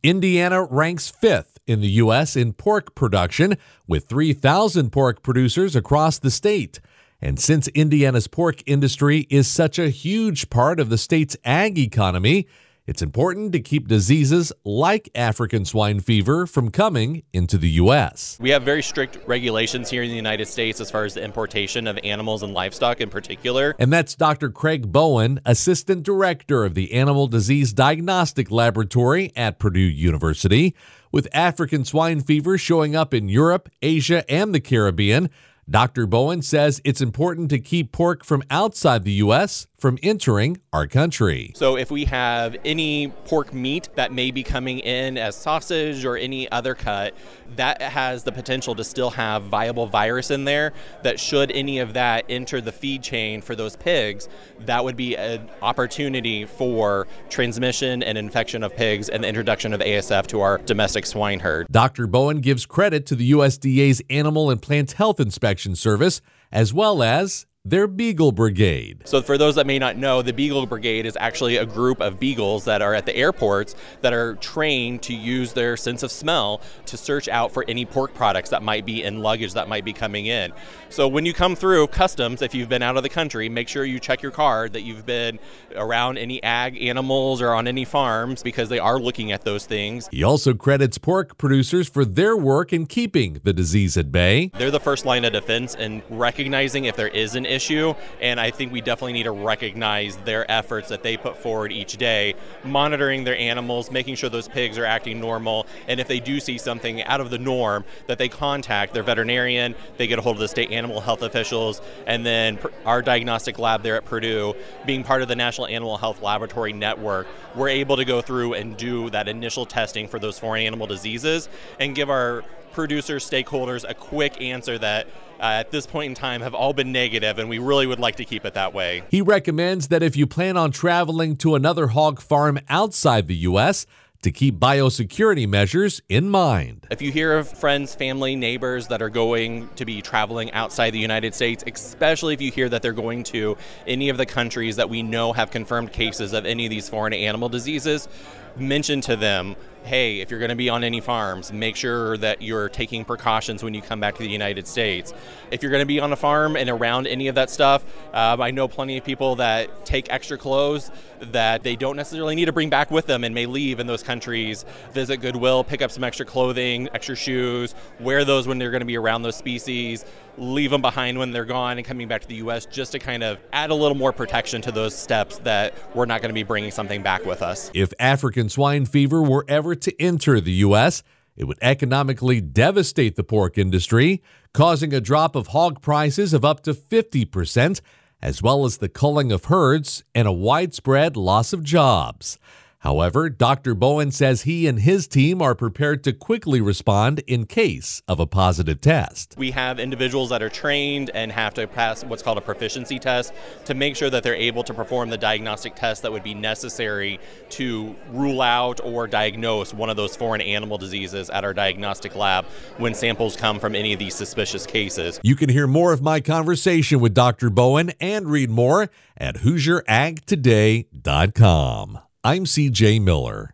Indiana ranks 5th in the U.S. in pork production, with 3,000 pork producers across the state. And since Indiana's pork industry is such a huge part of the state's ag economy, it's important to keep diseases like African swine fever from coming into the U.S. We have very strict regulations here in the United States as far as the importation of animals and livestock in particular. And that's Dr. Craig Bowen, Assistant Director of the Animal Disease Diagnostic Laboratory at Purdue University. With African swine fever showing up in Europe, Asia, and the Caribbean, Dr. Bowen says it's important to keep pork from outside the U.S. from entering our country. So if we have any pork meat that may be coming in as sausage or any other cut, that has the potential to still have viable virus in there, that should any of that enter the feed chain for those pigs, that would be an opportunity for transmission and infection of pigs and the introduction of ASF to our domestic swine herd. Dr. Bowen gives credit to the USDA's Animal and Plant Health Inspection Service, as well as their Beagle Brigade. So for those that may not know, the Beagle Brigade is actually a group of beagles that are at the airports that are trained to use their sense of smell to search out for any pork products that might be in luggage that might be coming in. So when you come through customs, if you've been out of the country, make sure you check your card that you've been around any ag animals or on any farms, because they are looking at those things. He also credits pork producers for their work in keeping the disease at bay. They're the first line of defense in recognizing if there is an issue, and I think we definitely need to recognize their efforts that they put forward each day, monitoring their animals, making sure those pigs are acting normal, and if they do see something out of the norm, that they contact their veterinarian, they get a hold of the state animal health officials, and then our diagnostic lab there at Purdue, being part of the National Animal Health Laboratory Network, we're able to go through and do that initial testing for those foreign animal diseases and give our producers, stakeholders a quick answer that at this point in time have all been negative, and we really would like to keep it that way. He recommends that if you plan on traveling to another hog farm outside the U.S., to keep biosecurity measures in mind. If you hear of friends, family, neighbors that are going to be traveling outside the United States, especially if you hear that they're going to any of the countries that we know have confirmed cases of any of these foreign animal diseases, mention to them, hey, if you're going to be on any farms, make sure that you're taking precautions when you come back to the United States. If you're going to be on a farm and around any of that stuff, I know plenty of people that take extra clothes that they don't necessarily need to bring back with them and may leave in those countries, visit Goodwill, pick up some extra clothing, extra shoes, wear those when they're going to be around those species, leave them behind when they're gone and coming back to the U.S., just to kind of add a little more protection to those steps that we're not going to be bringing something back with us. If African swine fever were ever to enter the U.S., it would economically devastate the pork industry, causing a drop of hog prices of up to 50%, as well as the culling of herds and a widespread loss of jobs. However, Dr. Bowen says he and his team are prepared to quickly respond in case of a positive test. We have individuals that are trained and have to pass what's called a proficiency test to make sure that they're able to perform the diagnostic tests that would be necessary to rule out or diagnose one of those foreign animal diseases at our diagnostic lab when samples come from any of these suspicious cases. You can hear more of my conversation with Dr. Bowen and read more at HoosierAgToday.com. I'm CJ Miller.